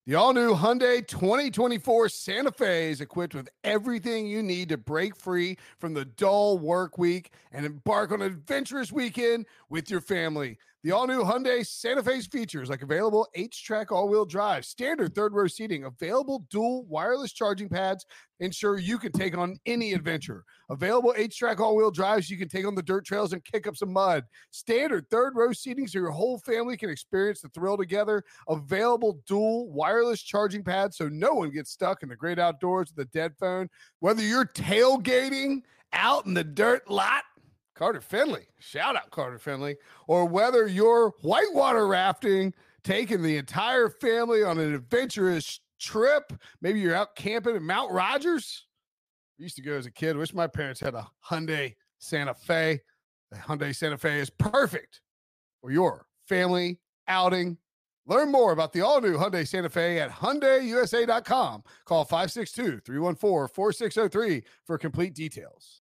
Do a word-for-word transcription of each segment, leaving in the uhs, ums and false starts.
The all-new Hyundai twenty twenty-four Santa Fe is equipped with everything you need to break free from the dull work week and embark on an adventurous weekend with your family. The all-new Hyundai Santa Fe's features like available H-Track all-wheel drive, standard third-row seating, available dual wireless charging pads, ensure you can take on any adventure. Available H-Track all-wheel drives, you can take on the dirt trails and kick up some mud. Standard third-row seating so your whole family can experience the thrill together. Available dual wireless charging pads so no one gets stuck in the great outdoors with a dead phone. Whether you're tailgating out in the dirt lot, Carter Finley, shout out Carter Finley, or whether you're whitewater rafting, taking the entire family on an adventurous trip, maybe you're out camping in Mount Rogers. I used to go as a kid. Wish my parents had a Hyundai Santa Fe. The Hyundai Santa Fe is perfect for your family outing. Learn more about the all-new Hyundai Santa Fe at Hyundai U S A dot com. Call five six two, three one four, four six zero three for complete details.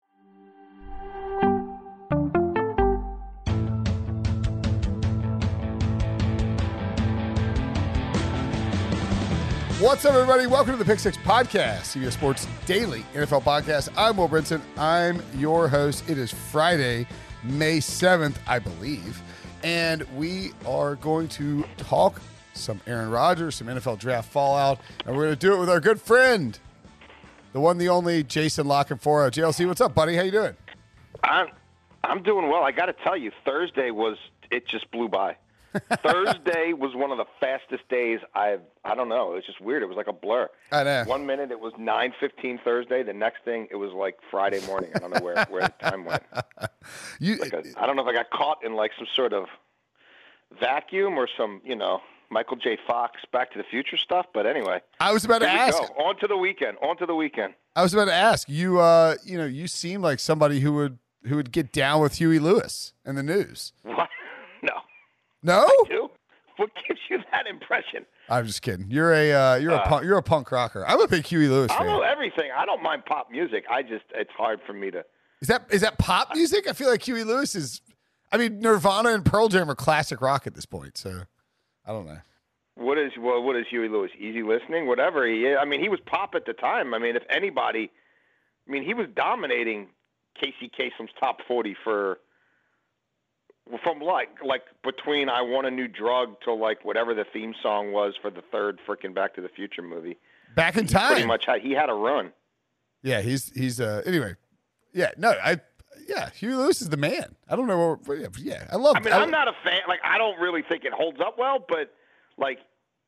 What's up, everybody? Welcome to the Pick Six Podcast, C B S Sports Daily N F L Podcast. I'm Will Brinson. I'm your host. It is Friday, May seventh, I believe, and we are going to talk some Aaron Rodgers, some N F L draft fallout, and we're going to do it with our good friend, the one, the only, Jason La Canfora. J L C, what's up, buddy? How you doing? I'm I'm doing well. I got to tell you, Thursday was it just blew by. Thursday was one of the fastest days I've, I don't know, it was just weird. It was like a blur. I know. One minute it was nine fifteen Thursday. The next thing it was like Friday morning. I don't know where, where the time went. You, like a, I don't know if I got caught in like some sort of vacuum or some, you know, Michael J. Fox Back to the Future stuff. But anyway. I was about to ask. Go. On to the weekend. On to the weekend. I was about to ask. You, uh, you know, you seem like somebody who would who would get down with Huey Lewis in the news. What? No. No? I do? What gives you that impression? I'm just kidding. You're a uh, you're uh, a punk, you're a punk rocker. I'm a big Huey Lewis I fan. know everything. I don't mind pop music. I just it's hard for me to. Is that is that pop music? I feel like Huey Lewis is. I mean, Nirvana and Pearl Jam are classic rock at this point. So I don't know. What is well? What is Huey Lewis? Easy listening, whatever he is. I mean, he was pop at the time. I mean, if anybody, I mean, he was dominating Casey Kasem's top forty for. From like like between I Want a New Drug to like whatever the theme song was for the third freaking Back to the Future movie. Back in he time. Pretty much had, he had a run. Yeah, he's he's uh anyway. Yeah, no, I yeah, Huey Lewis is the man. I don't know what yeah, yeah I love I mean, I, I'm not a fan. Like I don't really think it holds up well, but like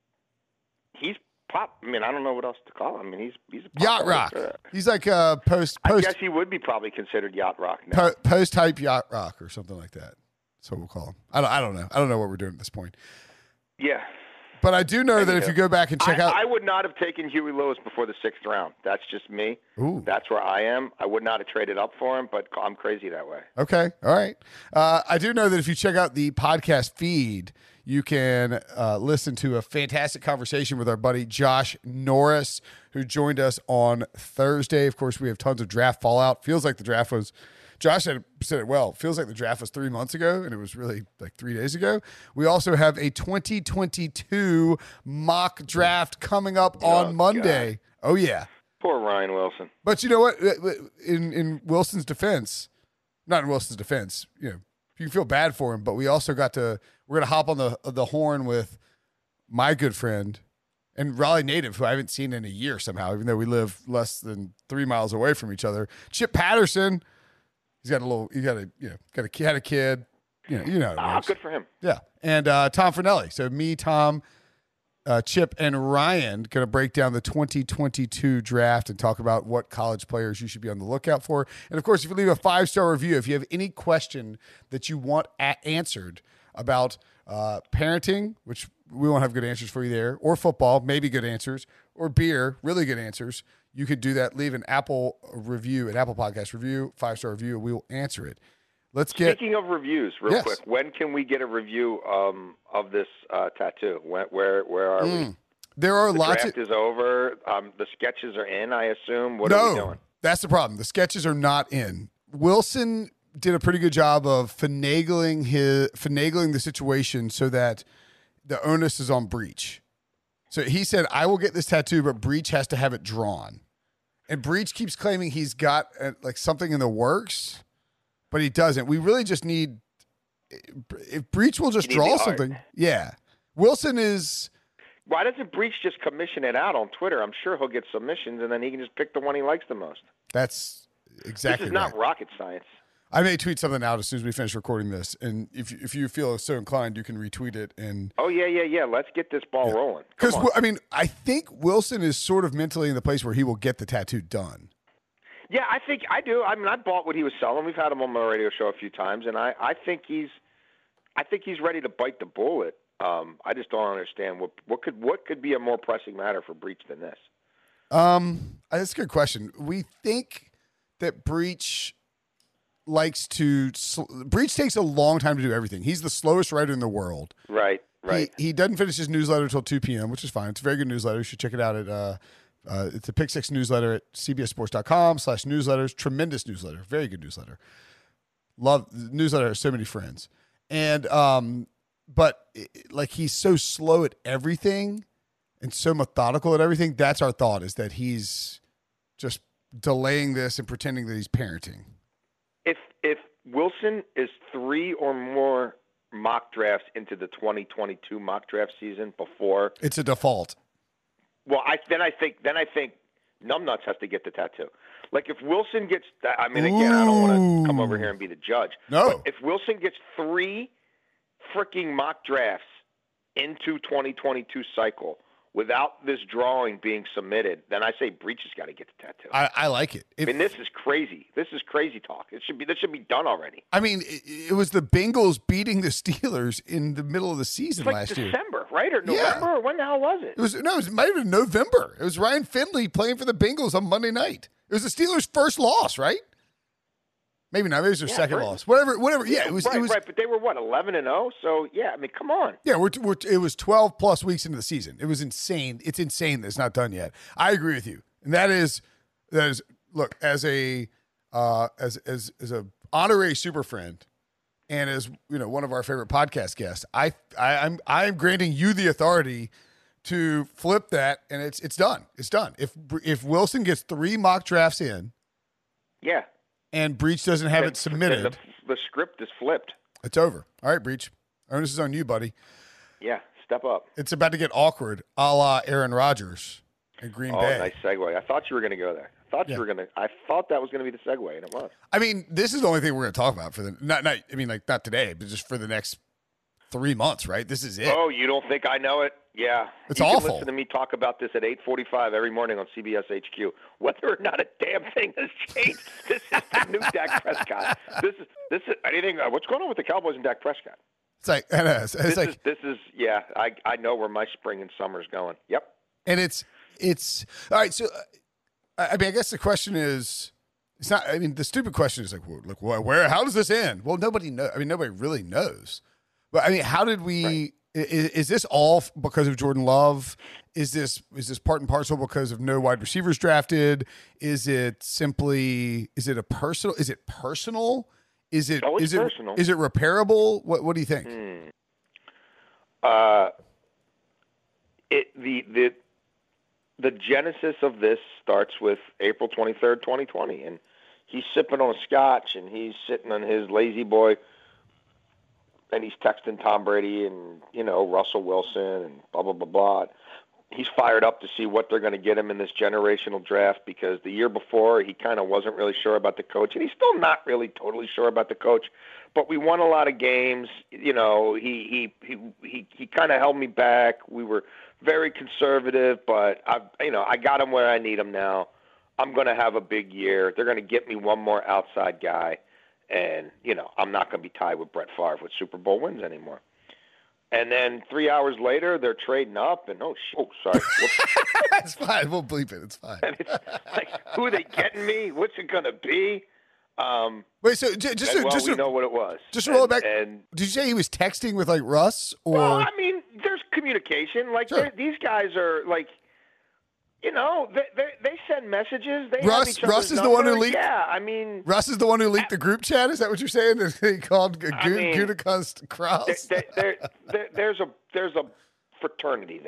he's pop. I mean, I don't know what else to call him. I mean, he's he's a pop yacht rock. Uh, he's like uh post post I guess he would be probably considered yacht rock now. Po- post type yacht rock or something like that. That's what we'll call him. I don't, I don't know. I don't know what we're doing at this point. Yeah. But I do know I that if you go back and check I, out. I would not have taken Huey Lewis before the sixth round. That's just me. Ooh. That's where I am. I would not have traded up for him, but I'm crazy that way. Okay. All right. Uh, I do know that if you check out the podcast feed, you can uh, listen to a fantastic conversation with our buddy Josh Norris, who joined us on Thursday. Of course, we have tons of draft fallout. Feels like the draft was. Josh said, said it well. Feels like the draft was three months ago, and it was really like three days ago. We also have a twenty twenty-two mock draft coming up on oh, Monday. God. Oh, yeah. Poor Ryan Wilson. But you know what? In in Wilson's defense, not in Wilson's defense, you know, you can feel bad for him, but we also got to, we're going to hop on the the horn with my good friend and Raleigh native, who I haven't seen in a year somehow, even though we live less than three miles away from each other. Chip Patterson. He's got a little, he got a, you know, got a, had a kid, you know, you know. Ah, good for him. Yeah. And uh, Tom Fernelli. So me, Tom, uh, Chip, and Ryan going to break down the twenty twenty-two draft and talk about what college players you should be on the lookout for. And of course, if you leave a five-star review, if you have any question that you want a- answered about uh, parenting, which we won't have good answers for you there, or football, maybe good answers, or beer, really good answers, you could do that. Leave an Apple review, an Apple Podcast review, five-star review. We will answer it. Let's get. Speaking of reviews, real yes. quick, when can we get a review um, of this uh, tattoo? When, where where are mm. we? There are the lots. The draft of... is over. Um, the sketches are in, I assume. What no, are we doing? That's the problem. The sketches are not in. Wilson did a pretty good job of finagling his finagling the situation so that the onus is on Breach. So he said, I will get this tattoo, but Breach has to have it drawn. And Breach keeps claiming he's got uh, like something in the works, but he doesn't. We really just need, if Breach will just draw something. Yeah. Wilson is. Why doesn't Breach just commission it out on Twitter? I'm sure he'll get submissions, and then he can just pick the one he likes the most. That's exactly This is not right. rocket science. I may tweet something out as soon as we finish recording this, and if if you feel so inclined, you can retweet it. And oh yeah, yeah, yeah. Let's get this ball yeah. rolling. Because I mean, I think Wilson is sort of mentally in the place where he will get the tattoo done. Yeah, I think I do. I mean, I bought what he was selling. We've had him on my radio show a few times, and I, I think he's, I think he's ready to bite the bullet. Um, I just don't understand what what could what could be a more pressing matter for Breach than this. Um, that's a good question. We think that Breach likes to Breach takes a long time to do everything. He's the slowest writer in the world. Right, right. He, he doesn't finish his newsletter until two p.m., which is fine. It's a very good newsletter. You should check it out at uh, uh it's a Pick Six newsletter at cbssports.com slash newsletters. Tremendous newsletter. Very good newsletter. Love the newsletter has so many friends. And um but it, like he's so slow at everything and so methodical at everything. That's our thought, is that he's just delaying this and pretending that he's parenting. If if Wilson is three or more mock drafts into the twenty twenty-two mock draft season before, it's a default. Well, I then I think then I think Numbnuts has to get the tattoo. Like if Wilson gets, I mean, again, Ooh. I don't want to come over here and be the judge. No. But if Wilson gets three freaking mock drafts into twenty twenty-two cycle without this drawing being submitted, then I say Breach has got to get the tattoo. I, I like it. If, I mean, this is crazy. This is crazy talk. It should be. This should be done already. I mean, it, it was the Bengals beating the Steelers in the middle of the season like last December, year. December, right? Or November? Yeah. Or when the hell was it? It was no. It, was, it might have been November. It was Ryan Finley playing for the Bengals on Monday night. It was the Steelers' first loss, right? Maybe not. Maybe it was their yeah, second right. loss. Whatever. Whatever. Yeah, it was. Right, it was right. But they were what, eleven and zero. So yeah, I mean, come on. Yeah, we're, we're it was twelve plus weeks into the season. It was insane. It's insane that it's not done yet. I agree with you, and that is that is look as a uh, as as as a honorary super friend, and as you know one of our favorite podcast guests. I, I I'm I'm granting you the authority to flip that, and it's it's done. It's done. If if Wilson gets three mock drafts in, yeah. and Breach doesn't have and, it submitted, the, the script is flipped. It's over. All right, Breach. Onus is on you, buddy. Yeah, step up. It's about to get awkward, a la Aaron Rodgers in Green oh, Bay. Oh, nice segue. I thought you were going to go there. I thought yeah. you were going to. I thought that was going to be the segue, and it was. I mean, this is the only thing we're going to talk about for the not. Not. I mean, like not today, but just for the next three months, right? This is it. Oh, you don't think I know it? Yeah, it's you awful. Can listen to me talk about this at eight forty-five every morning on C B S H Q. Whether or not a damn thing has changed, this is the new Dak Prescott. This is this is anything. Uh, what's going on with the Cowboys and Dak Prescott? It's like and it's, it's this like is, this is yeah. I I know where my spring and summer's going. Yep. And it's it's all right. So uh, I mean, I guess the question is, it's not. I mean, the stupid question is like, well, like where, where? How does this end? Well, nobody knows. I mean, nobody really knows. But I mean, how did we? Right. Is, is this all because of Jordan Love? Is this is this part and parcel because of no wide receivers drafted? Is it simply? Is it a personal? Is it personal? Is it? Oh, it's is it? personal. Is it repairable? What What do you think? Hmm. Uh, it the the the genesis of this starts with April twenty-third, twenty twenty, and he's sipping on a scotch and he's sitting on his lazy boy. And he's texting Tom Brady and, you know, Russell Wilson and blah, blah, blah, blah. He's fired up to see what they're going to get him in this generational draft because the year before he kind of wasn't really sure about the coach. And he's still not really totally sure about the coach. But we won a lot of games. You know, he he he he, he kind of held me back. We were very conservative, but, I, you know, I got him where I need him now. I'm going to have a big year. They're going to get me one more outside guy. And, you know, I'm not going to be tied with Brett Favre with Super Bowl wins anymore. And then three hours later, they're trading up. And, oh, sh- oh sorry. That's fine. We'll bleep it. It's fine. And it's like, who are they getting me? What's it going to be? Um, Wait, so j- just and, to, well, just we to, know what it was. Just to roll and, it back. And, did you say he was texting with, like, Russ? Or well, I mean, there's communication. Like, sure. these guys are, like, you know, they, they they send messages. They Russ, have each Russ is number. the one who leaked. Yeah, I mean, Russ is the one who leaked the group chat. Is that what you're saying? That he called I mean, Gutekunst Kraus? There, there, there, there's a there's a fraternity there.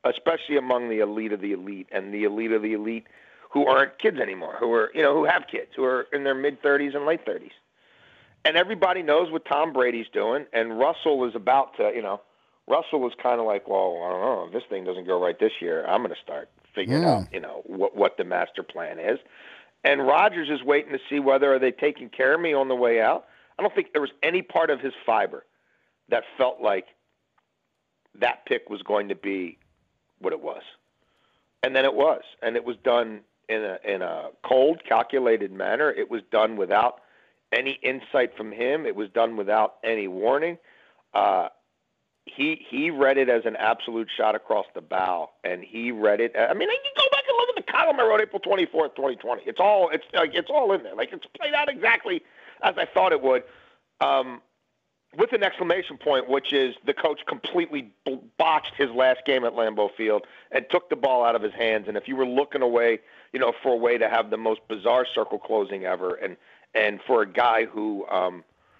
especially among the elite of the elite and the elite of the elite who aren't kids anymore, who are, you know, who have kids, who are in their mid-thirties and late thirties. And everybody knows what Tom Brady's doing, and Russell is about to, you know, Russell was kind of like, well, I don't know, if this thing doesn't go right this year, I'm going to start figuring Mm. out, you know, what, what the master plan is. And Rodgers is waiting to see whether are they taking care of me on the way out. I don't think there was any part of his fiber that felt like that pick was going to be what it was. And then it was. And it was done in a in a cold, calculated manner. It was done without any insight from him. It was done without any warning. Uh, he he read it as an absolute shot across the bow, and he read it. I mean, you can go back and look at the column I wrote April twenty-fourth, twenty twenty. It's all it's like it's all in there. Like it's played out exactly as I thought it would, um, with an exclamation point, which is the coach completely botched his last game at Lambeau Field and took the ball out of his hands. And if you were looking away, you know, for a way to have the most bizarre circle closing ever, and and for a guy who um,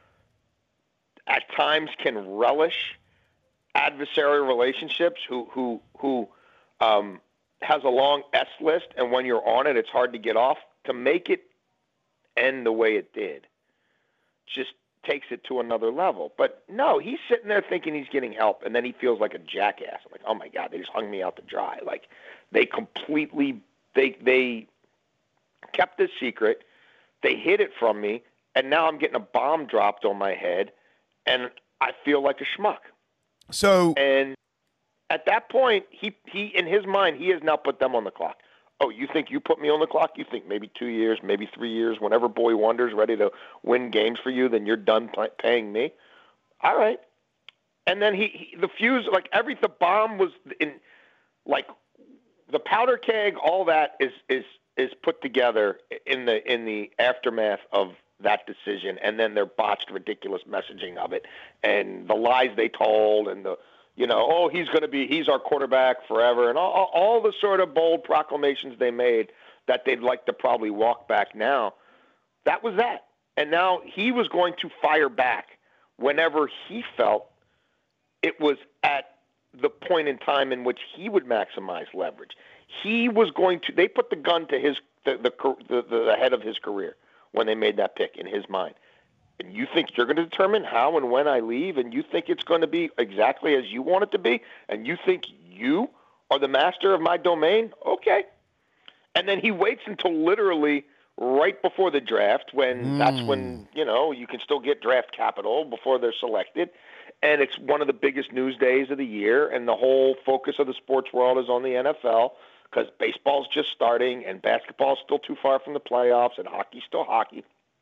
at times can relish adversarial relationships, who who who um, has a long S list, and when you're on it, it's hard to get off. To make it end the way it did, just takes it to another level. But no, he's sitting there thinking he's getting help, and then he feels like a jackass. I'm like, oh my God, they just hung me out to dry. Like they completely they they kept this secret, they hid it from me, and now I'm getting a bomb dropped on my head, and I feel like a schmuck. So, and at that point, he, he in his mind, he has now put them on the clock. Oh, you think you put me on the clock? You think maybe two years, maybe three years, whenever Boy Wonder's ready to win games for you, then you're done p- paying me? All right. And then he, he the fuse, like every, the bomb was in, like the powder keg, all that is, is, is put together in the, in the aftermath of that decision, and then their botched, ridiculous messaging of it, and the lies they told, and the, you know, oh, he's going to be, he's our quarterback forever, and all, all the sort of bold proclamations they made that they'd like to probably walk back now. That was that. And now he was going to fire back whenever he felt it was at the point in time in which he would maximize leverage. He was going to, they put the gun to his, the, the, the, the head of his career when they made that pick in his mind. And you think you're going to determine how and when I leave, and you think it's going to be exactly as you want it to be, and you think you are the master of my domain? Okay. And then he waits until literally right before the draft, when mm. that's when, you know, you can still get draft capital before they're selected. And it's one of the biggest news days of the year, and the whole focus of the sports world is on the N F L, because baseball's just starting, and basketball's still too far from the playoffs, and hockey's still hockey.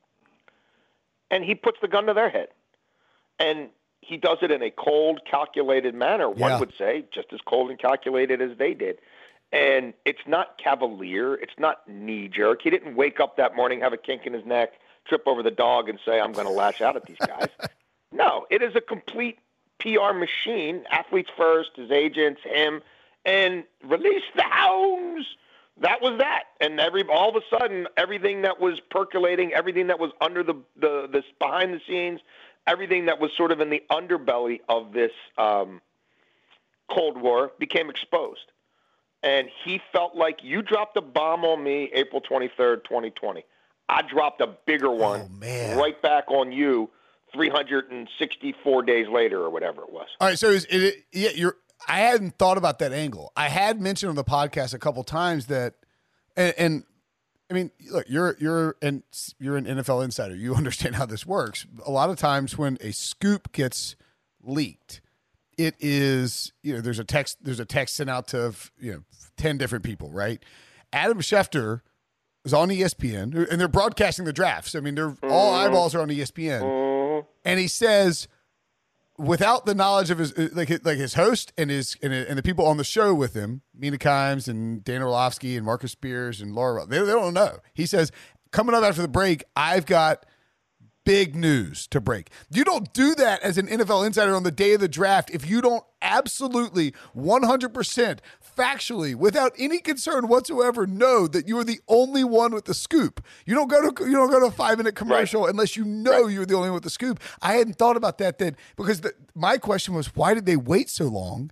And he puts the gun to their head. And he does it in a cold, calculated manner, one yeah. would say, just as cold and calculated as they did. And it's not cavalier. It's not knee-jerk. He didn't wake up that morning, have a kink in his neck, trip over the dog, and say, I'm going to lash out at these guys. No, it is a complete P R machine, athletes first, his agents, him, and release the hounds. That was that. And every all of a sudden, everything that was percolating, everything that was under the, the this behind the scenes, everything that was sort of in the underbelly of this um, Cold War became exposed. And he felt like, you dropped a bomb on me April twenty-third, twenty twenty. I dropped a bigger one oh, man. right back on you three hundred sixty-four days later or whatever it was. All right, so is it, yeah, you're I hadn't thought about that angle. I had mentioned on the podcast a couple times that, and, and I mean, look, you're you're and you're an N F L insider. You understand how this works. A lot of times when a scoop gets leaked, it is, you know, there's a text there's a text sent out to, you know, ten different people, right? Adam Schefter is on E S P N, and they're broadcasting the drafts. I mean, they're mm-hmm. all eyeballs are on E S P N, mm-hmm. and he says, without the knowledge of his like like his host and his and, and the people on the show with him, Mina Kimes and Dan Orlovsky and Marcus Spears and Laura, they, they don't know. He says, coming up after the break, I've got big news to break. You don't do that as an N F L insider on the day of the draft if you don't absolutely one hundred percent factually, without any concern whatsoever, know that you are the only one with the scoop. You don't go to you don't go to a five minute commercial right. unless you know right. you're the only one with the scoop. I hadn't thought about that then, because the, my question was, why did they wait so long?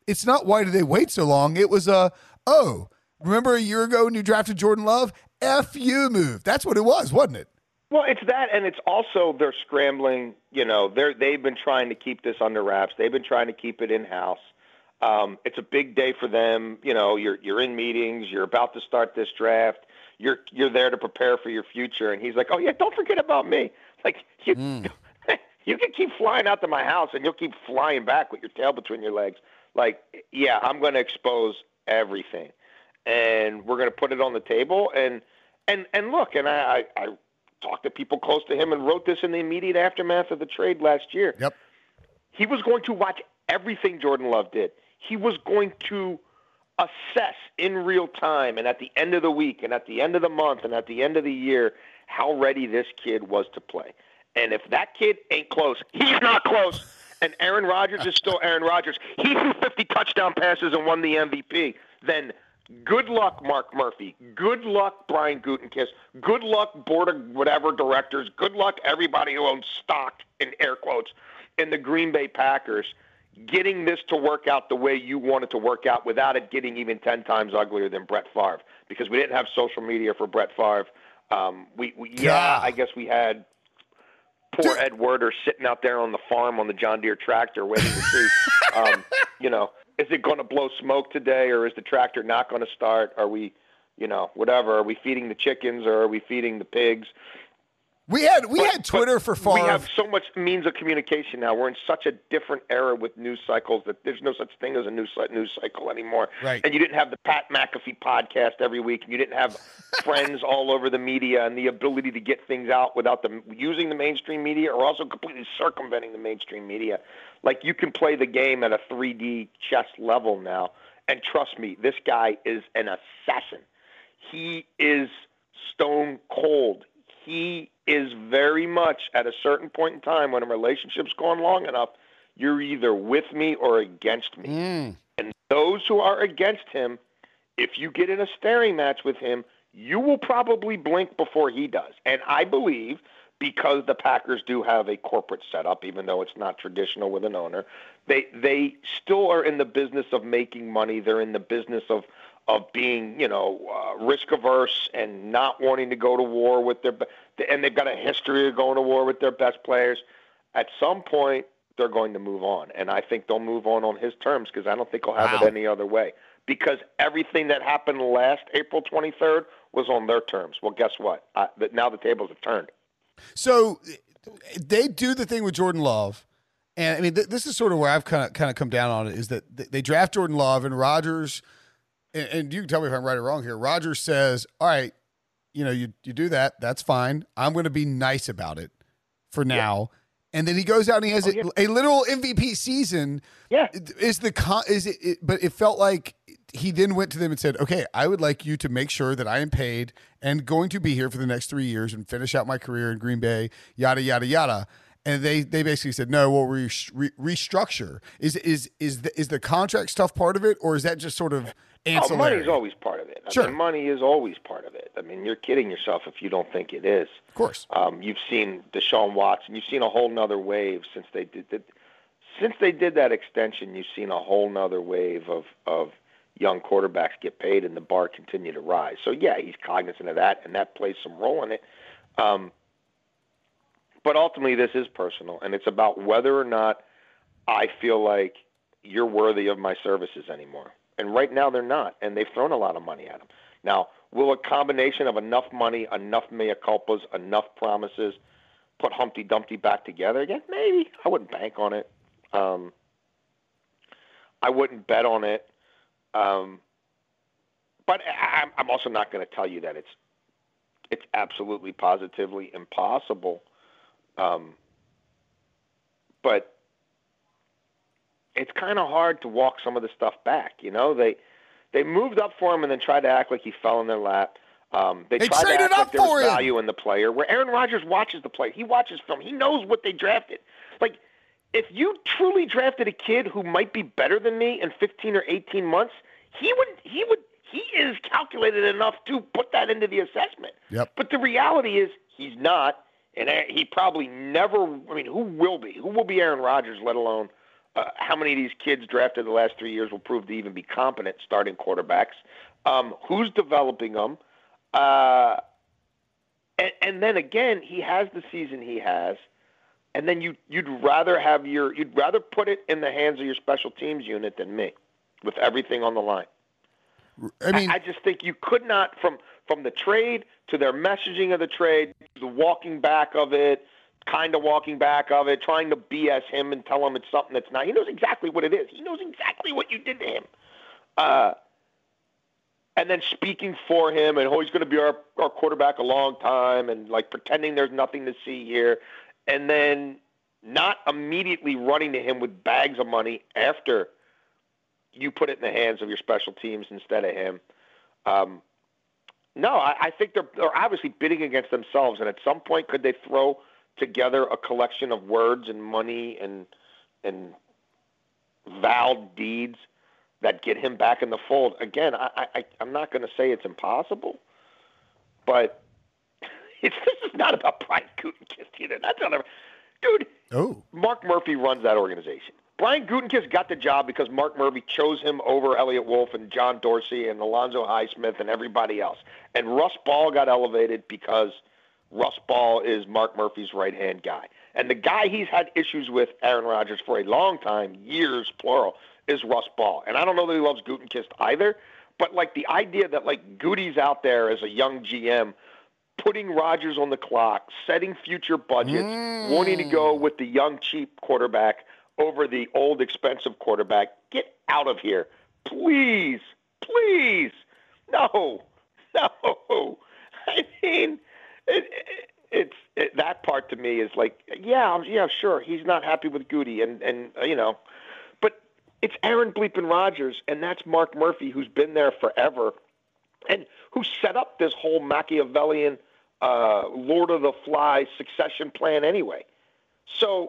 it's not why did they wait so long? It was a, oh, remember a year ago when you drafted Jordan Love? F you move. That's what it was, wasn't it? Well, it's that, and it's also they're scrambling. You know, they're they've been trying to keep this under wraps. They've been trying to keep it in house. Um, it's a big day for them. You know, you're you're in meetings. You're about to start this draft. You're you're there to prepare for your future. And he's like, oh yeah, don't forget about me. Like you, mm. you can keep flying out to my house, and you'll keep flying back with your tail between your legs. Like, yeah, I'm going to expose everything, and we're going to put it on the table. And and and look, and I. I, I talked to people close to him and wrote this in the immediate aftermath of the trade last year. Yep. He was going to watch everything Jordan Love did. He was going to assess in real time and at the end of the week and at the end of the month and at the end of the year how ready this kid was to play. And if that kid ain't close, he's not close. And Aaron Rodgers is still Aaron Rodgers. He threw fifty touchdown passes and won the M V P. Then good luck, Mark Murphy. Good luck, Brian Gutekunst. Good luck, board of whatever directors. Good luck, everybody who owns stock, in air quotes, in the Green Bay Packers, getting this to work out the way you want it to work out without it getting even ten times uglier than Brett Favre. Because we didn't have social media for Brett Favre. Um, we, we yeah, I guess we had poor Ed Werder sitting out there on the farm on the John Deere tractor waiting to see, um, you know, is it going to blow smoke today, or is the tractor not going to start? Are we, you know, whatever? Are we feeding the chickens, or are we feeding the pigs? We had we but, had Twitter for Favre. We have so much means of communication now. We're in such a different era with news cycles that there's no such thing as a news news cycle anymore. Right. And you didn't have the Pat McAfee podcast every week, and you didn't have friends all over the media and the ability to get things out without them using the mainstream media or also completely circumventing the mainstream media. Like, you can play the game at a three D chess level now, and trust me, this guy is an assassin. He is stone cold. He is very much at a certain point in time when a relationship's gone long enough, you're either with me or against me. Mm. And those who are against him, if you get in a staring match with him, you will probably blink before he does. And I believe, because the Packers do have a corporate setup, even though it's not traditional with an owner, they they still are in the business of making money. They're in the business of of being, you know, uh, risk averse and not wanting to go to war with their, and they've got a history of going to war with their best players. At some point, they're going to move on, and I think they'll move on on his terms, because I don't think he'll have Wow. it any other way. Because everything that happened last April twenty-third was on their terms. Well, guess what? I, now the tables have turned. So they do the thing with Jordan Love, and I mean, th- this is sort of where I've kind of kind of come down on it, is that th- they draft Jordan Love, and Rodgers. And, and you can tell me if I'm right or wrong here. Rodgers says, all right, you know, you, you do that. That's fine. I'm going to be nice about it for now. Yeah. And then he goes out and he has oh, a, yeah. a literal M V P season. Yeah. Is the con, is it, it, but it felt like he then went to them and said, okay, I would like you to make sure that I am paid and going to be here for the next three years and finish out my career in Green Bay, yada, yada, yada. And they, they basically said, no, we'll re- re- restructure. Is, is, is the, is the contract stuff part of it, or is that just sort of ancillary? Oh, money is always part of it. I Sure. mean, money is always part of it. I mean, you're kidding yourself if you don't think it is. Of course. Um, you've seen Deshaun Watson. You've seen a whole nother wave since they did that. Since they did that extension, you've seen a whole nother wave of, of young quarterbacks get paid, and the bar continue to rise. So, yeah, he's cognizant of that, and that plays some role in it. Um, but ultimately, this is personal, and it's about whether or not I feel like you're worthy of my services anymore. And right now they're not, and they've thrown a lot of money at him. Now, will a combination of enough money, enough mea culpas, enough promises put Humpty Dumpty back together again? Maybe. I wouldn't bank on it. Um, I wouldn't bet on it. Um, but I, I'm also not going to tell you that it's it's absolutely positively impossible. Um, but it's kind of hard to walk some of the stuff back. You know, they they moved up for him and then tried to act like he fell in their lap. Um, they, They tried to traded act up like there was for him. value in the player. Where Aaron Rodgers watches the player, he watches film, he knows what they drafted. Like, if you truly drafted a kid who might be better than me in fifteen or eighteen months, he would he would he is calculated enough to put that into the assessment. Yep. But the reality is he's not, and he probably never. I mean, who will be? Who will be Aaron Rodgers? Let alone uh, how many of these kids drafted the last three years will prove to even be competent starting quarterbacks? Um, who's developing them? Uh, and, and then again, he has the season he has, and then you you'd rather have your you'd rather put it in the hands of your special teams unit than me, with everything on the line. I mean, I, I just think you could not, from from the trade to their messaging of the trade, the walking back of it, kind of walking back of it, trying to B S him and tell him it's something that's not. He knows exactly what it is. He knows exactly what you did to him. Uh, and then speaking for him, and oh, he's going to be our, our quarterback a long time, and like pretending there's nothing to see here, and then not immediately running to him with bags of money after you put it in the hands of your special teams instead of him. Um, no, I, I think they're, they're obviously bidding against themselves, and at some point could they throw together a collection of words and money and and vowed deeds that get him back in the fold? Again, I, I, I'm not going to say it's impossible, but it's this is not about Brian Gutekunst either. That's not, dude. Oh, Mark Murphy runs that organization. Brian Gutekunst got the job because Mark Murphy chose him over Elliott Wolf and John Dorsey and Alonzo Highsmith and everybody else. And Russ Ball got elevated because Russ Ball is Mark Murphy's right-hand guy. And the guy he's had issues with, Aaron Rodgers, for a long time, years, plural, is Russ Ball. And I don't know that he loves Gutekunst either, but like the idea that like Goody's out there as a young G M putting Rodgers on the clock, setting future budgets, Mm. wanting to go with the young, cheap quarterback over the old, expensive quarterback. Get out of here. Please. Please. No. No. I mean, it, it, it's it, that part to me is like, yeah, yeah, sure, he's not happy with Goody, and, and uh, you know, but it's Aaron Bleepin Rodgers, and that's Mark Murphy, who's been there forever, and who set up this whole Machiavellian uh, Lord of the Flies succession plan anyway. So,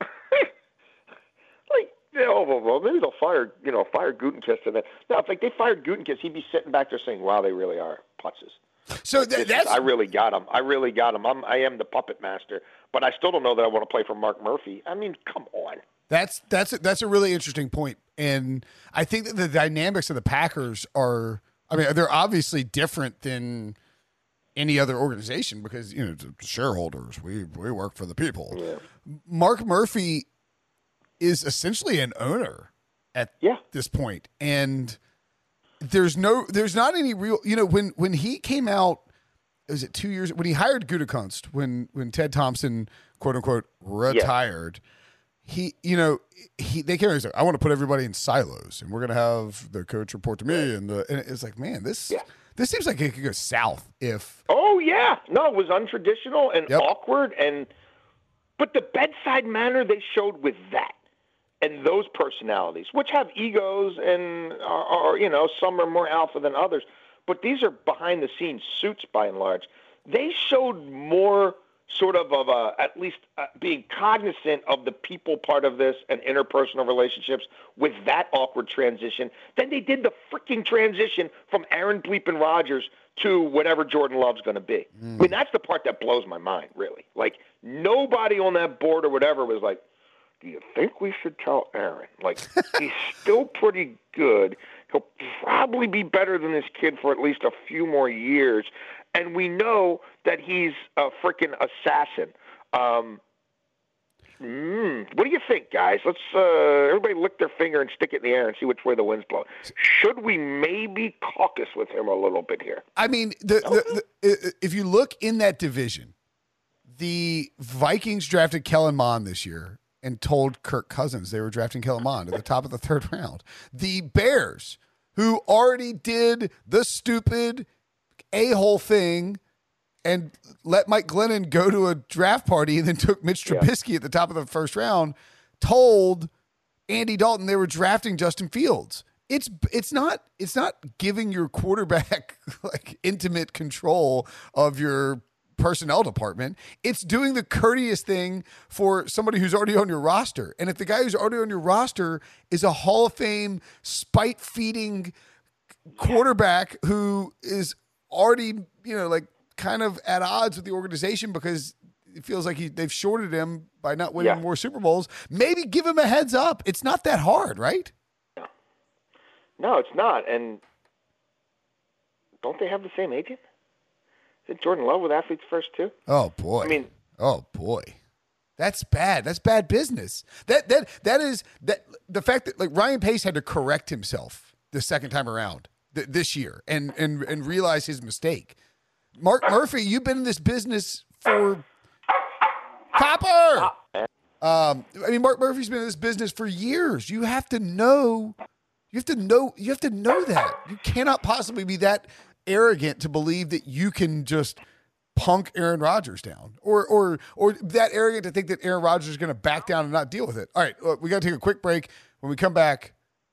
like, you know, well, well, maybe they'll fire, you know, fire Gutekunst, and then no, if like they fired Gutekunst, he'd be sitting back there saying, "Wow, they really are putzes." so th- It's- that's I really got him. I really got him. I'm, I am the puppet master, but I still don't know that I want to play for Mark Murphy. I mean, come on. That's that's a, that's a really interesting point, and I think that the dynamics of the Packers are. I mean, they're obviously different than any other organization because you know shareholders. We we work for the people. Yeah. Mark Murphy is essentially an owner at Yeah. this point, and there's no there's not any real. You know, when when he came out, was it two years when he hired Gutekunst when when Ted Thompson quote unquote retired. He, you know, he they came and said, I want to put everybody in silos, and we're gonna have the coach report to me, and the and it's like, man, this Yeah. this seems like it could go south if Oh yeah, no, it was untraditional and Yep. awkward, and but the bedside manner they showed with that and those personalities, which have egos and are, are you know some are more alpha than others, but these are behind the scenes suits by and large. They showed more sort of of a, at least uh, being cognizant of the people part of this and interpersonal relationships with that awkward transition than they did the freaking transition from Aaron Bleepin Rodgers to whatever Jordan Love's going to be. I mean, that's the part that blows my mind, really. Like, nobody on that board or whatever was like, do you think we should tell Aaron? Like, he's still pretty good. He'll probably be better than this kid for at least a few more years. And we know that he's a freaking assassin. Um, mm, what do you think, guys? Let's uh, everybody lick their finger and stick it in the air and see which way the wind's blowing. Should we maybe caucus with him a little bit here? I mean, the, the, the if you look in that division, the Vikings drafted Kellen Mond this year and told Kirk Cousins they were drafting Kellen Mond at the top of the third round. The Bears, who already did the stupid a-hole thing and let Mike Glennon go to a draft party and then took Mitch Trubisky at the top of the first round, told Andy Dalton they were drafting Justin Fields. It's it's not it's not giving your quarterback like intimate control of your personnel department. It's doing the courteous thing for somebody who's already on your roster. And if the guy who's already on your roster is a Hall of Fame spite-feeding quarterback who is already, you know, like kind of at odds with the organization because it feels like he, they've shorted him by not winning Yeah. more Super Bowls. Maybe give him a heads up. It's not that hard, right? No, it's not. And don't they have the same agent? Isn't Jordan Love with Athletes First too? Oh boy. I mean, oh boy. That's bad. That's bad business. That that that is that the fact that like Ryan Pace had to correct himself the second time around th- this year and and and realize his mistake. Mark Murphy, you've been in this business for Copper. Um, I mean, Mark Murphy's been in this business for years. You have to know. You have to know. You have to know that you cannot possibly be that arrogant to believe that you can just punk Aaron Rodgers down, or or or that arrogant to think that Aaron Rodgers is going to back down and not deal with it. All right, look, we got to take a quick break. When we come back,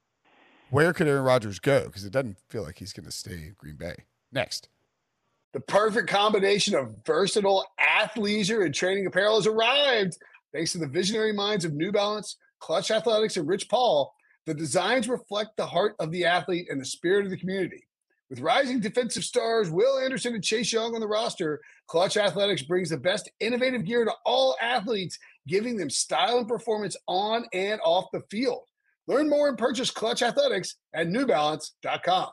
where could Aaron Rodgers go? Because it doesn't feel like he's going to stay in Green Bay. Next. The perfect combination of versatile athleisure and training apparel has arrived. Thanks to the visionary minds of New Balance, Clutch Athletics, and Rich Paul, the designs reflect the heart of the athlete and the spirit of the community. With rising defensive stars Will Anderson and Chase Young on the roster, Clutch Athletics brings the best innovative gear to all athletes, giving them style and performance on and off the field. Learn more and purchase Clutch Athletics at new balance dot com.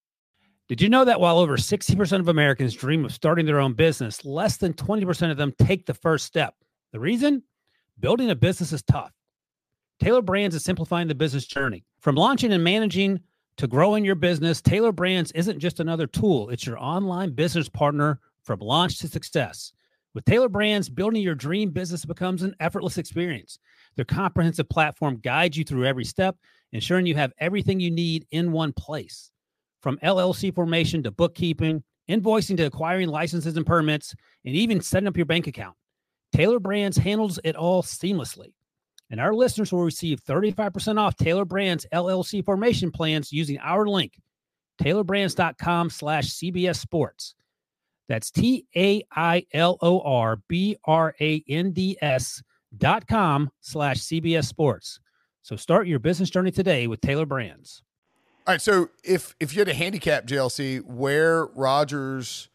Did you know that while over sixty percent of Americans dream of starting their own business, less than twenty percent of them take the first step? The reason? Building a business is tough. Taylor Brands is simplifying the business journey. From launching and managing to growing your business, Taylor Brands isn't just another tool. It's your online business partner from launch to success. With Taylor Brands, building your dream business becomes an effortless experience. Their comprehensive platform guides you through every step, ensuring you have everything you need in one place. From L L C formation to bookkeeping, invoicing to acquiring licenses and permits, and even setting up your bank account, Taylor Brands handles it all seamlessly. And our listeners will receive thirty-five percent off Taylor Brands L L C formation plans using our link, taylor brands dot com slash C B S Sports. That's T A I L O R B R A N D S dot com slash C B S Sports. So start your business journey today with Taylor Brands. All right, so if if you had a handicap, J L C, where Rodgers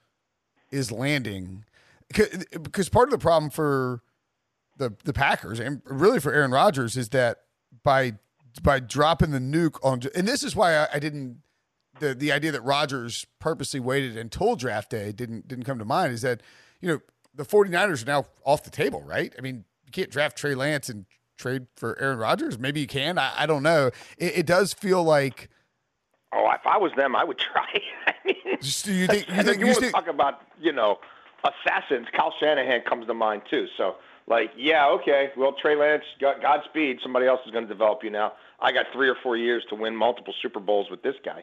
is landing, because part of the problem for the the Packers and really for Aaron Rodgers is that by by dropping the nuke on, and this is why I, I didn't the the idea that Rodgers purposely waited until draft day didn't didn't come to mind, is that, you know, the 49ers are now off the table, right? I mean, you can't draft Trey Lance and trade for Aaron Rodgers. Maybe you can. I, I don't know. It, it does feel like. Oh, if I was them, I would try. I mean, Just, do you think you, and think, you, you want think, to talk about, you know, assassins? Kyle Shanahan comes to mind too. So, like, yeah, okay, well, Trey Lance, God, Godspeed. Somebody else is going to develop you now. I got three or four years to win multiple Super Bowls with this guy.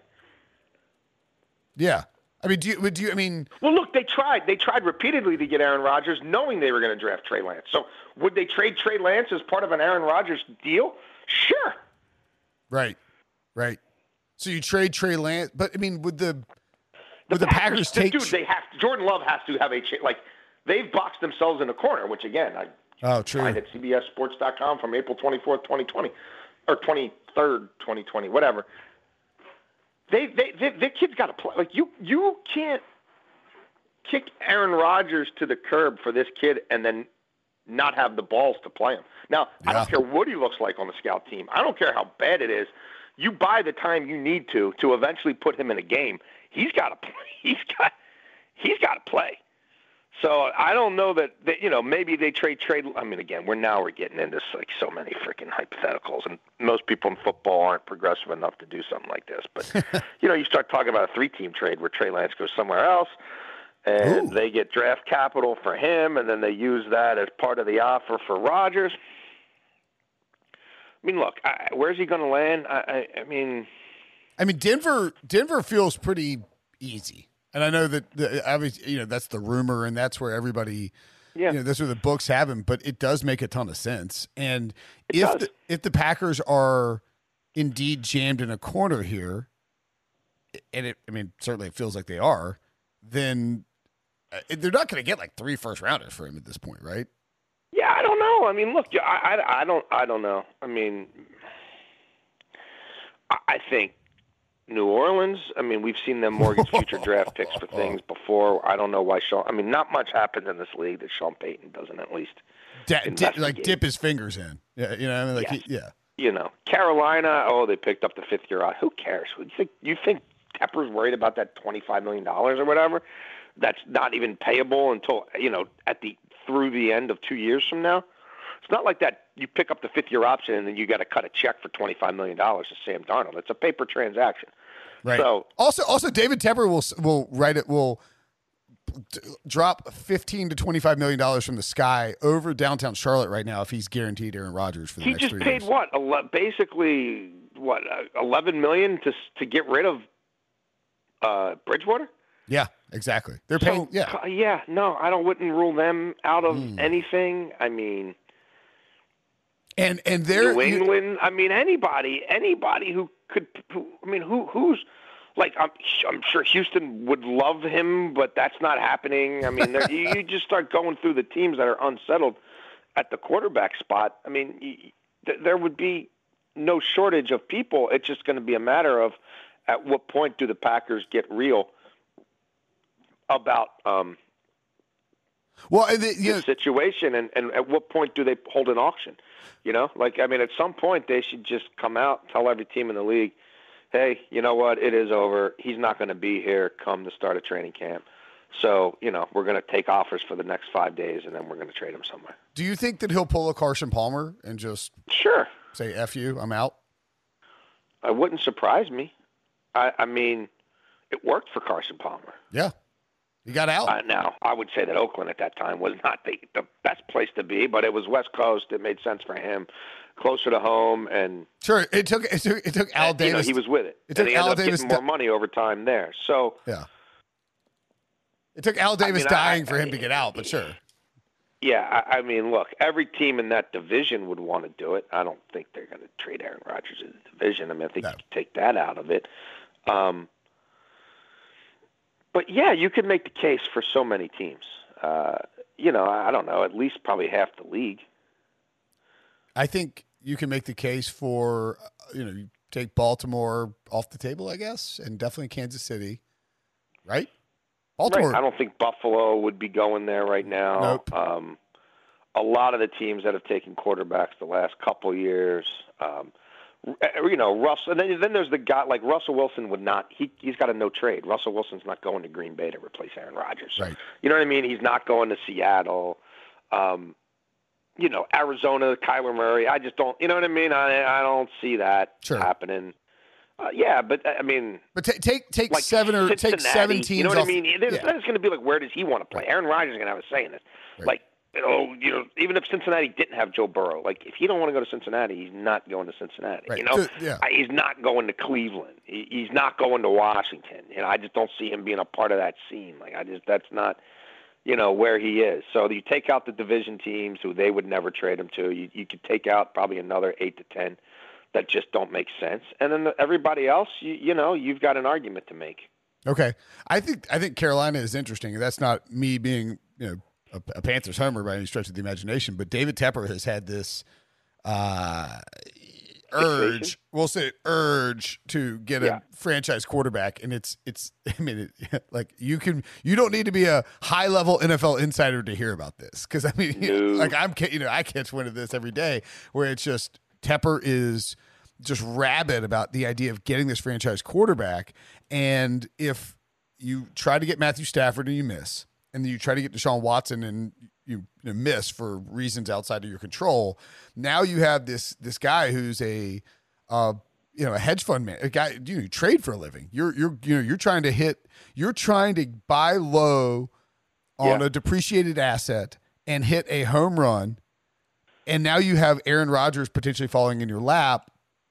Yeah, I mean, do you? Do you? I mean, well, look, they tried. They tried repeatedly to get Aaron Rodgers, knowing they were going to draft Trey Lance. So, would they trade Trey Lance as part of an Aaron Rodgers deal? Sure. Right, right. So you trade Trey Lance, but I mean, would the The would the Packers, Packers take? Dude, they have Jordan Love has to have a cha- like they've boxed themselves in a corner. Which again, I oh true find at C B S Sports dot com from April twenty-fourth, twenty twenty, or twenty-third, twenty twenty, whatever. They they, they their kid's got to play. Like you you can't kick Aaron Rodgers to the curb for this kid and then not have the balls to play him. Now, Yeah. I don't care what he looks like on the scout team. I don't care how bad it is. You buy the time you need to to eventually put him in a game. He's got to play. He's got he's got to play. So I don't know that, that you know, maybe they trade trade. I mean, again, we're now we're getting into like so many freaking hypotheticals, and most people in football aren't progressive enough to do something like this. But you know, you start talking about a three-team trade where Trey Lance goes somewhere else, and Ooh. they get draft capital for him, and then they use that as part of the offer for Rodgers. I mean, look, I, where's he going to land? I, I, I mean, I mean, Denver. Denver feels pretty easy, and I know that the, obviously, you know, that's the rumor, and that's where everybody, yeah, you know, that's where the books have him. But it does make a ton of sense. And It if does. the, if the Packers are indeed jammed in a corner here, and it, I mean, certainly it feels like they are, then uh, they're not going to get like three first rounders for him at this point, right? yeah, I don't know. I mean, look, I, I, I don't, I don't know. I mean, I, I think New Orleans, I mean, we've seen them mortgage future draft picks for things before. I don't know why Sean. I mean, not much happens in this league that Sean Payton doesn't at least Da- dip, like dip his fingers in. Yeah, you know, I mean, like yes. he, yeah. You know, Carolina. Oh, they picked up the fifth year out. Who cares? You think you think Tepper's worried about that twenty-five million dollars or whatever? That's not even payable until you know at the through the end of two years from now. It's not like that. You pick up the fifth year option and then you got to cut a check for twenty-five million dollars to Sam Darnold. It's a paper transaction. Right. So also, also David Tepper will will write it will d- drop fifteen to twenty-five million dollars from the sky over downtown Charlotte right now if he's guaranteed Aaron Rodgers for the he next just three paid years. what? Ele- basically, what? Uh, Eleven million to to get rid of uh, Bridgewater. Yeah, exactly. They're So, paying. Yeah, uh, yeah. No, I don't. Wouldn't rule them out of Mm. anything. I mean. and and they're New England. I mean, anybody, anybody who could. Who, I mean, who who's like? I'm, I'm sure Houston would love him, but that's not happening. I mean, there- you, you just start going through the teams that are unsettled at the quarterback spot. I mean, you, th- there would be no shortage of people. It's just going to be a matter of at what point do the Packers get real about um, well, and the, you the know, situation, and, and at what point do they hold an auction? You know, like, I mean, at some point they should just come out, tell every team in the league, hey, you know what, it is over. He's not going to be here come the start of training camp. So, you know, we're going to take offers for the next five days, and then we're going to trade him somewhere. do you think that he'll pull a Carson Palmer and just Sure. say "F you, I'm out"? It wouldn't surprise me. I, I mean, it worked for Carson Palmer. Yeah, he got out. Uh, now, I would say that Oakland at that time was not the, the best place to be, but it was West Coast. It made sense for him, closer to home, and Sure, it took it took, it took Al and, you know, Davis. he was with it. It and took he Al ended up Davis getting more di- money over time there. So, yeah, it took Al Davis mean, I- dying for him to get out, but sure. yeah, I, I mean, look, every team in that division would want to do it. I don't think they're going to trade Aaron Rodgers in the division. I mean, I think No. you can take that out of it. Um, but, yeah, you could make the case for so many teams. Uh, you know, I don't know, at least probably half the league. I think you can make the case for, uh, you know, you take Baltimore off the table, I guess, and definitely Kansas City, right? Baltimore. Right. I don't think Buffalo would be going there right now. Nope. Um, a lot of the teams that have taken quarterbacks the last couple of years, um, you know, Russell. And then, then there's the guy like Russell Wilson would not. He he's got a no trade. Russell Wilson's not going to Green Bay to replace Aaron Rodgers. Right. You know what I mean? He's not going to Seattle. Um, you know, Arizona, Kyler Murray. I just don't. You know what I mean? I I don't see that Sure. happening. Uh, yeah, but I mean, But ta- take take like seven or take Cincinnati, seven teams You know what off. I mean? There's, yeah. there's going to be like, where does he want to play? Aaron Rodgers is going to have a say in this. Right. Like, you know, you know, even if Cincinnati didn't have Joe Burrow, like if he don't want to go to Cincinnati, he's not going to Cincinnati. Right. You know, So, yeah. I, he's not going to Cleveland. He, he's not going to Washington. You know, I just don't see him being a part of that scene. Like, I just that's not, you know, where he is. So you take out the division teams who they would never trade him to. You you could take out probably another eight to ten that just don't make sense. And then the, everybody else, you, you know, you've got an argument to make. Okay, I think I think Carolina is interesting. That's not me being you know a, a Panthers homer by any stretch of the imagination, but David Tepper has had this uh, urge. We'll say urge to get Yeah. a franchise quarterback, and it's it's. I mean, it, like you can you don't need to be a high level N F L insider to hear about this because I mean, No. like I'm ca- you know I catch wind of this every day where it's just Tepper is just rabid about the idea of getting this franchise quarterback. And if you try to get Matthew Stafford and you miss, and then you try to get Deshaun Watson and you, you know, miss for reasons outside of your control, now you have this this guy who's a uh, you know a hedge fund man, a guy you, know, you trade for a living. You're you're you know you're trying to hit, you're trying to buy low on Yeah. a depreciated asset and hit a home run. And now you have Aaron Rodgers potentially falling in your lap.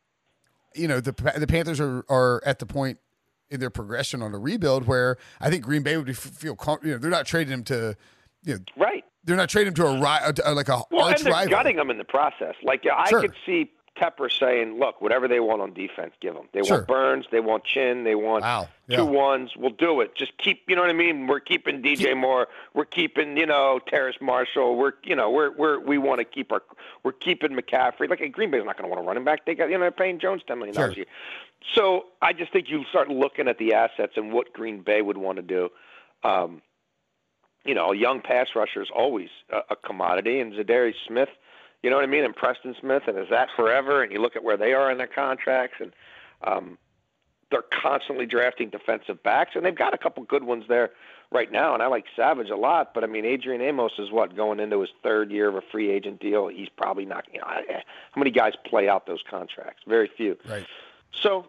You know, the the Panthers are, are at the point in their progression on a rebuild where I think Green Bay would feel, you know, they're not trading him to, you know, Right. they're not trading him to a, ri- like a Well, arch and they're rival. gutting them in the process. Like, yeah, I Sure. could see Tepper saying, look, whatever they want on defense, give them. They Sure. want Burns. They want Chin. They want Wow. Yeah. two ones. We'll do it. Just keep, you know what I mean? We're keeping D J Moore. We're keeping, you know, Terrace Marshall. We're, you know, we're, we're, we want to keep our, we're keeping McCaffrey. Like, Green Bay's not going to want to run him back. They got, you know, they're paying Jones ten million dollars Sure. a year. So I just think you start looking at the assets and what Green Bay would want to do. Um, you know, a young pass rusher is always a, a commodity, and Zadarius Smith, you know what I mean, and Preston Smith, and is that forever? And you look at where they are in their contracts, and um, they're constantly drafting defensive backs, and they've got a couple good ones there right now, and I like Savage a lot, but I mean, Adrian Amos is what, going into his third year of a free agent deal? He's probably not, you know, how many guys play out those contracts? Very few. Right. So,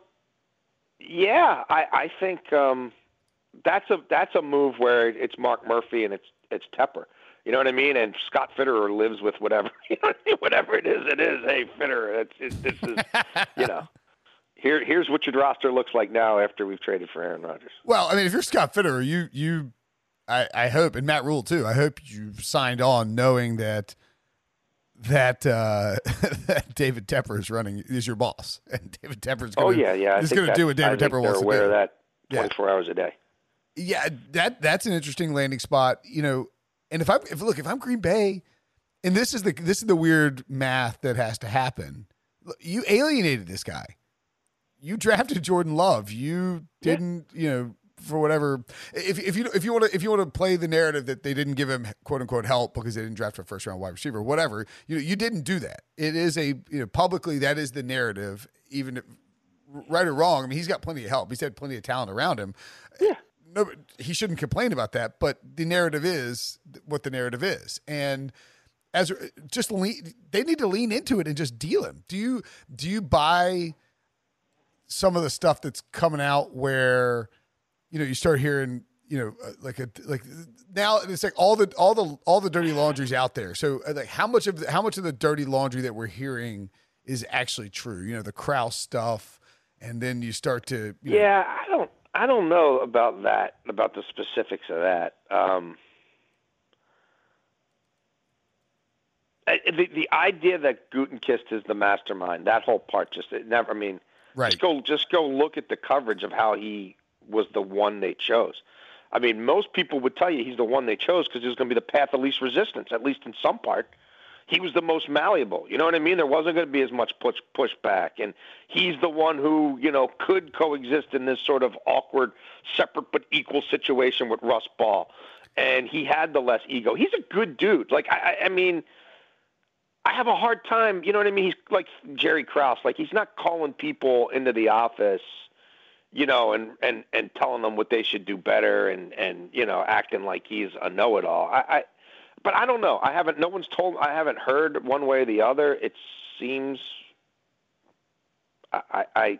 yeah, I, I think um, that's a that's a move where it's Mark Murphy and it's it's Tepper. You know what I mean? And Scott Fitterer lives with whatever, you know what I mean? Whatever it is, it is. Hey, Fitterer, it's, it's, this is, you know. Here, here's what your roster looks like now after we've traded for Aaron Rodgers. Well, I mean, if you're Scott Fitterer, you you, I, I hope, and Matt Rule too. I hope you signed on knowing that that uh, that David Tepper is running is your boss, and David Tepper is going. Oh yeah, yeah. Is going to do what David Tepper wants to do. They're aware of that twenty-four yeah. hours a day. Yeah, that that's an interesting landing spot. You know, and if I if look if I'm Green Bay, and this is the this is the weird math that has to happen. You alienated this guy. You drafted Jordan Love. You didn't, yeah. you know, for whatever. If if you if you want to if you want to play the narrative that they didn't give him quote unquote help because they didn't draft a first round wide receiver, whatever. You you didn't do that. It is a you know publicly that is the narrative, even if, right or wrong. I mean, he's got plenty of help. He's had plenty of talent around him. Yeah. No, he shouldn't complain about that. But the narrative is what the narrative is, and. As just lean, they need to lean into it and just deal him. Do you do you buy some of the stuff that's coming out where, you know, you start hearing, you know, like a like now it's like all the all the all the dirty laundry's out there. So like how much of the, how much of the dirty laundry that we're hearing is actually true? You know, the Krause stuff, and then you start to you yeah. know, I don't I don't know about that about the specifics of that. Um, The the idea that Gutenkist is the mastermind, that whole part just it never. I mean, right. just go just go look at the coverage of how he was the one they chose. I mean, most people would tell you he's the one they chose because he was going to be the path of least resistance, at least in some part. He was the most malleable. You know what I mean? There wasn't going to be as much push pushback, and he's the one who you know could coexist in this sort of awkward, separate but equal situation with Russ Ball, and he had the less ego. He's a good dude. Like I, I mean. I have a hard time, you know what I mean? He's like Jerry Krause. Like he's not calling people into the office, you know, and, and, and telling them what they should do better and, and, you know, acting like he's a know-it-all. I, I, but I don't know. I haven't, no one's told, I haven't heard one way or the other. It seems, I, I, I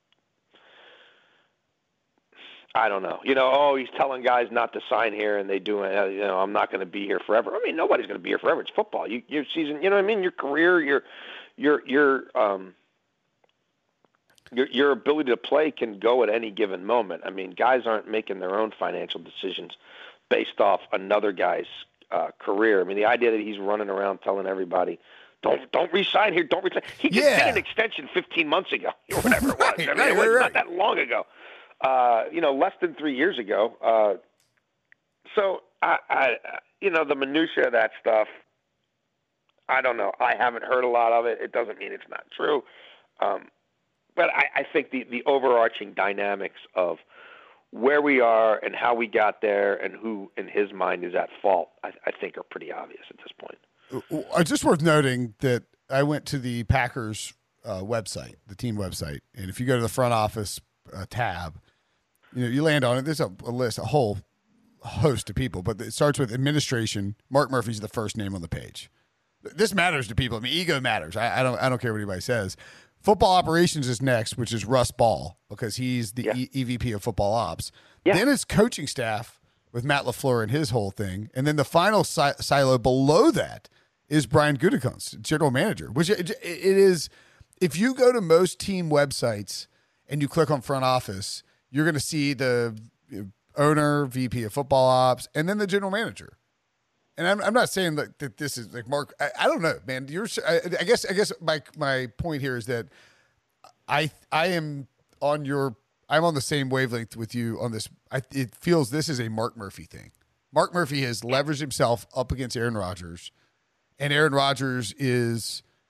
I don't know. You know, oh, he's telling guys not to sign here, and they do it. You know, I'm not going to be here forever. I mean, nobody's going to be here forever. It's football. You, your season. You know what I mean? Your career, your, your, your, um, your, your ability to play can go at any given moment. I mean, guys aren't making their own financial decisions based off another guy's uh, career. I mean, the idea that he's running around telling everybody, Don't don't resign here. Don't resign. He just yeah. did an extension fifteen months ago, or whatever it was. right, I mean, right, it was right, not right. that long ago. Uh, you know, less than three years ago. Uh, so, I, I, you know, the minutia of that stuff, I don't know. I haven't heard a lot of it. It doesn't mean it's not true. Um, but I, I think the, the overarching dynamics of where we are and how we got there and who, in his mind, is at fault, I, I think are pretty obvious at this point. It's just worth noting that I went to the Packers uh, website, the team website, and if you go to the front office uh, tab, you know, you land on it. There's a, a list, a whole host of people, but it starts with administration. Mark Murphy's the first name on the page. This matters to people. I mean, ego matters. I, I don't. I don't care what anybody says. Football operations is next, which is Russ Ball because he's the yeah. e- EVP of football ops. Yeah. Then it's coaching staff with Matt LaFleur and his whole thing, and then the final si- silo below that is Brian Gutekunst, general manager. Which it, it is. If you go to most team websites and you click on front office, you're going to see the owner, V P of football ops, and then the general manager. And I'm, I'm not saying that, that this is like Mark. I, I don't know, man. You're. I, I guess. I guess my my point here is that I I am on your. I'm on the same wavelength with you on this. I, it feels this is a Mark Murphy thing. Mark Murphy has leveraged himself up against Aaron Rodgers, and Aaron Rodgers is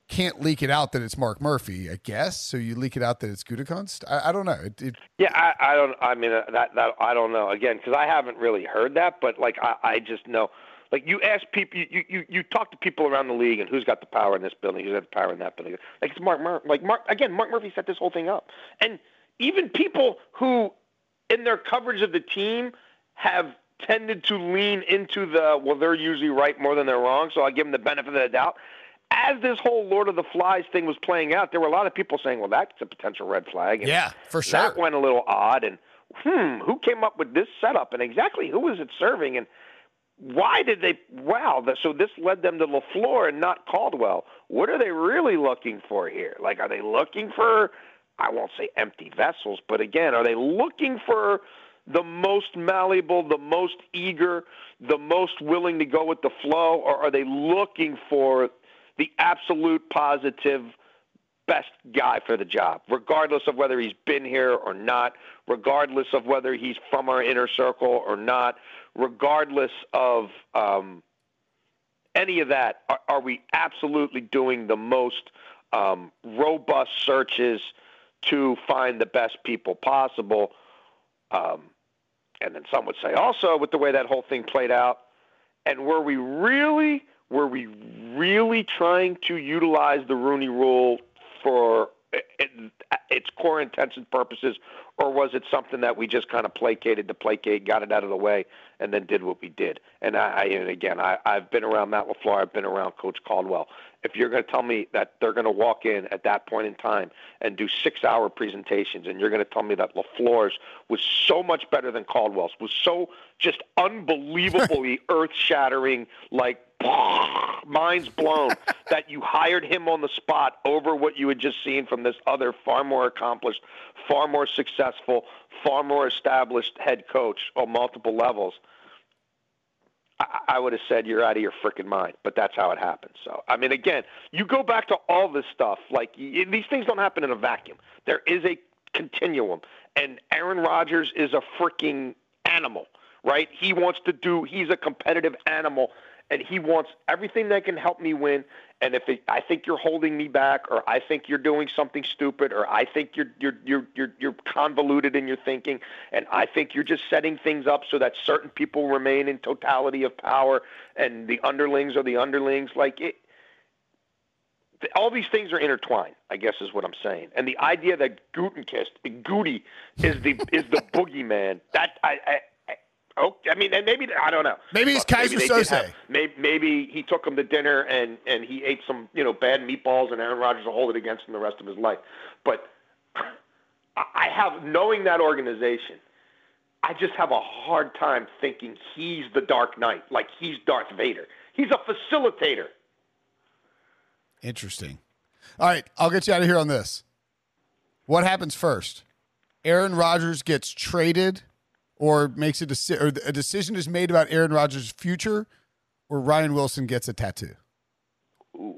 can't leak it out that it's Mark Murphy, I guess. So you leak it out that it's Gutekunst. I, I don't know. It, it, yeah, I, I don't. I mean, uh, that that I don't know. Again, because I haven't really heard that, but like I, I just know. Like you ask people, you, you you talk to people around the league, and who's got the power in this building, who's got the power in that building. Like it's Mark Murphy. Like Mark again, Mark Murphy set this whole thing up, and even people who, in their coverage of the team, have tended to lean into the well, they're usually right more than they're wrong. So I give them the benefit of the doubt. As this whole Lord of the Flies thing was playing out, there were a lot of people saying, well, that's a potential red flag. And yeah, for sure. That went a little odd. And, hmm, who came up with this setup? And exactly who was it serving? And why did they – wow. So this led them to LaFleur and not Caldwell. What are they really looking for here? Like, are they looking for – I won't say empty vessels, but, again, are they looking for the most malleable, the most eager, the most willing to go with the flow, or are they looking for – the absolute positive best guy for the job, regardless of whether he's been here or not, regardless of whether he's from our inner circle or not, regardless of um, any of that? Are, are we absolutely doing the most um, robust searches to find the best people possible? Um, and then some would say also with the way that whole thing played out, and were we really – Were we really trying to utilize the Rooney Rule for its core intents and purposes, or was it something that we just kind of placated to placate, got it out of the way, and then did what we did? And, I, and again, I, I've been around Matt LaFleur. I've been around Coach Caldwell. If you're going to tell me that they're going to walk in at that point in time and do six-hour presentations, and you're going to tell me that LaFleur's was so much better than Caldwell's, was so just unbelievably earth-shattering, like, minds blown, that you hired him on the spot over what you had just seen from this other far more accomplished, far more successful, far more established head coach on multiple levels, I, I would have said you're out of your freaking mind. But that's how it happened. So, I mean, again, you go back to all this stuff. Like, y- these things don't happen in a vacuum. There is a continuum. And Aaron Rodgers is a freaking animal, right? He wants to do – he's a competitive animal. And he wants everything that can help me win. And if it, I think you're holding me back, or I think you're doing something stupid, or I think you're you're you're you're you're convoluted in your thinking, and I think you're just setting things up so that certain people remain in totality of power, and the underlings are the underlings. Like it, all these things are intertwined, I guess is what I'm saying. And the idea that Gutekunst, Goody, is the is the boogeyman. That I. I Oh, I mean, and maybe I don't know. Maybe he's Kaiser Sose. Maybe, maybe he took him to dinner and, and he ate some, you know, bad meatballs, and Aaron Rodgers will hold it against him the rest of his life. But I have, knowing that organization, I just have a hard time thinking he's the Dark Knight, like he's Darth Vader. He's a facilitator. Interesting. All right, I'll get you out of here on this. What happens first? Aaron Rodgers gets traded, or makes a decision, or a decision is made about Aaron Rodgers' future, or Ryan Wilson gets a tattoo? Ooh.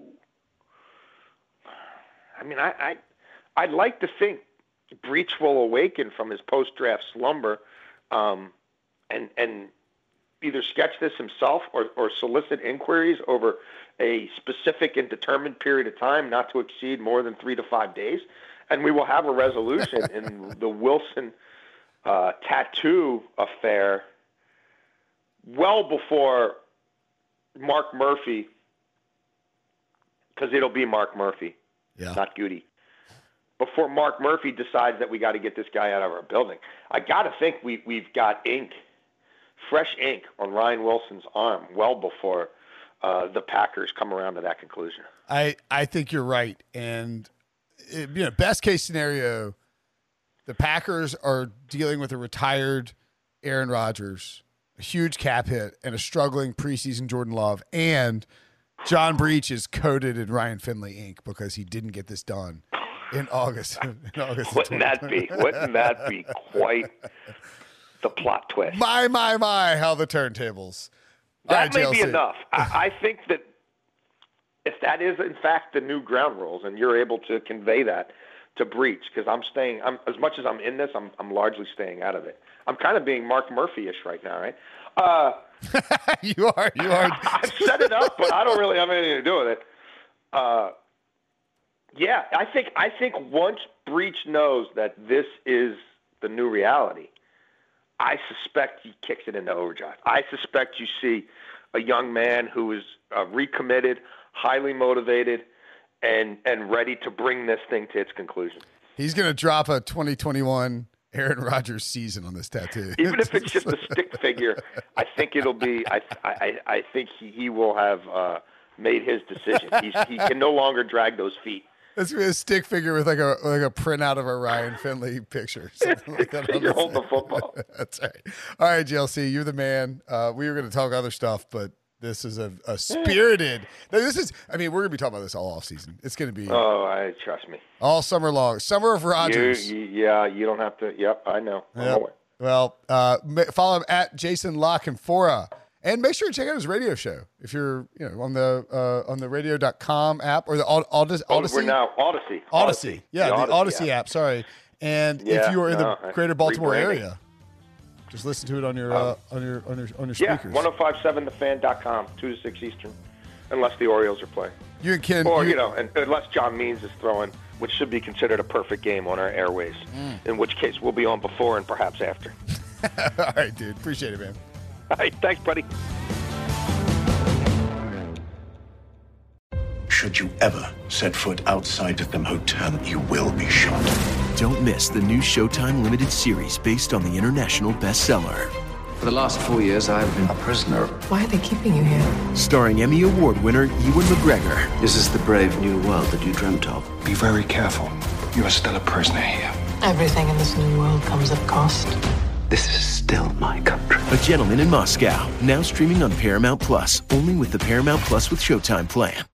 I mean, I, I, I'd like to think Breach will awaken from his post-draft slumber, um, and and either sketch this himself or, or solicit inquiries over a specific and determined period of time, not to exceed more than three to five days, and we will have a resolution in the Wilson Uh, tattoo affair well before Mark Murphy, because it'll be Mark Murphy, yeah. not Goody. Before Mark Murphy decides that we got to get this guy out of our building, I got to think we we've got ink, fresh ink on Ryan Wilson's arm well before uh, the Packers come around to that conclusion. I I think you're right, and it, you know, best case scenario, the Packers are dealing with a retired Aaron Rodgers, a huge cap hit, and a struggling preseason Jordan Love, and John Breach is coated in Ryan Finley ink because he didn't get this done in August. In August Wouldn't that be? Wouldn't that be quite the plot twist? My, my, my, how the turntables. That right, may J L C. be enough. I, I think that if that is, in fact, the new ground rules, and you're able to convey that to Breach, because I'm staying, I'm, as much as I'm in this, I'm, I'm largely staying out of it. I'm kind of being Mark Murphy-ish right now, right? Uh, you are, you are. I've set it up, but I don't really have anything to do with it. Uh, Yeah, I think I think once Breach knows that this is the new reality, I suspect he kicks it into overdrive. I suspect you see a young man who is uh, recommitted, highly motivated, and and ready to bring this thing to its conclusion. He's going to drop a twenty twenty-one Aaron Rodgers season on this tattoo. Even if it's just a stick figure, I think it'll be. I I, I think he, he will have uh, made his decision. He's, he can no longer drag those feet. It's gonna be a stick figure with like a like a printout of a Ryan Finley picture. Like that You're holding the football. That's right. All right, G L C, you're the man. Uh, we were going to talk other stuff, but this is a, a spirited. This is. I mean, we're going to be talking about this all off season. It's going to be. Oh, I trust me. All summer long. Summer of Rodgers. You, you, yeah, you don't have to. Yep, I know. Yep. Well, uh, follow him at Jason La Canfora. And make sure to check out his radio show if you're, you know, on the uh, on the radio dot com app or the Odyssey. Oh, we're now Odyssey. Odyssey. Odyssey. Yeah, the, the Odyssey, Odyssey app. app. Sorry. And yeah, if you are in no, the greater Baltimore rebranding. area, just listen to it on your uh, on your on your on your yeah, speakers. Yeah, ten fifty-seven the fan dot com, two to six Eastern, unless the Orioles are playing. You and Ken. Or, you, you know, and, unless John Means is throwing, which should be considered a perfect game on our airways, mm. in which case we'll be on before and perhaps after. All right, dude. Appreciate it, man. All right. Thanks, buddy. Should you ever set foot outside of the hotel, you will be shot. Don't miss the new Showtime limited series based on the international bestseller. For the last four years, I've been a prisoner. Why are they keeping you here? Starring Emmy Award winner Ewan McGregor. This is the brave new world that you dreamt of. Be very careful. You are still a prisoner here. Everything in this new world comes at cost. This is still my country. A Gentleman in Moscow, now streaming on Paramount Plus, only with the Paramount Plus with Showtime plan.